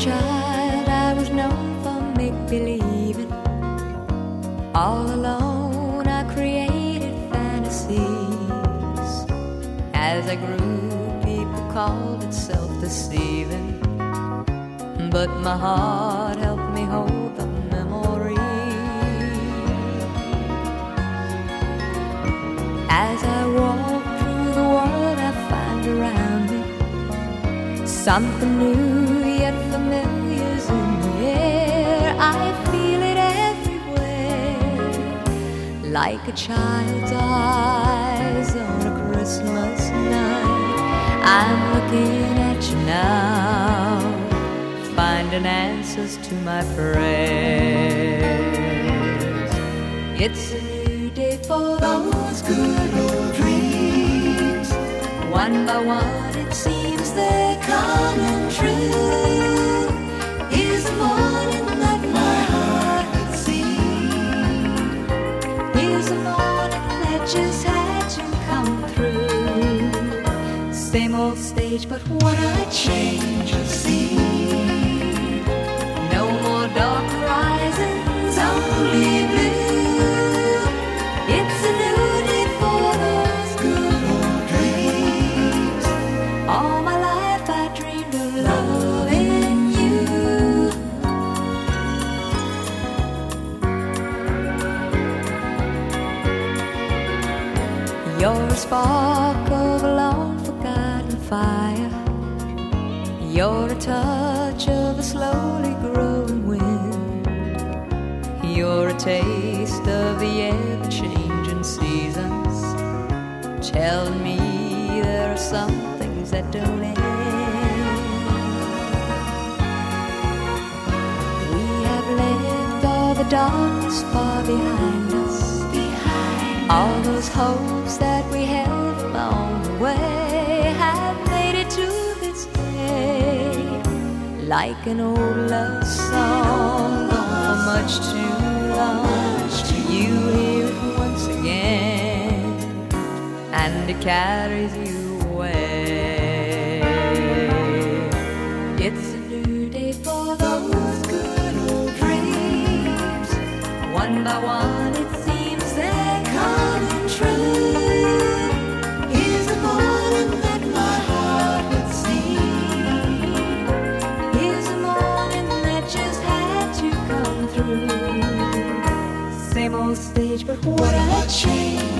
child, I was known for make-believing. All alone, I created fantasies. As I grew, people called it self-deceiving. But my heart helped me hold the memory. As I walk through the world, I find around me something new yet familiar's in the air. I feel it everywhere, like a child's eyes on a Christmas night. I'm looking at you now, finding answers to my prayers. It's a new day for those good old dreams. One by one it seems they're coming true. Here's the morning that my heart could see. Here's the morning that just had to come through. Same old stage, but what a change of scene. No more dark horizons, only blue. It's a new day for those good old dreams. All my life I dreamed of loving you. You're a spark of a long forgotten fire. You're a touch of a slowly growing wind. You're a taste of the ever-changing seasons, telling me there are some things that don't end. We have left all the darkness far behind us, all those hopes that we held along the way have made it to this day. Like an old love song, gone for much too long. You hear it once again, and it carries you away. It's a new day for those good old dreams. One by one it seems they're coming true. Here's the morning that my heart would see. Here's the morning that just had to come through. Same old stage, but what a change.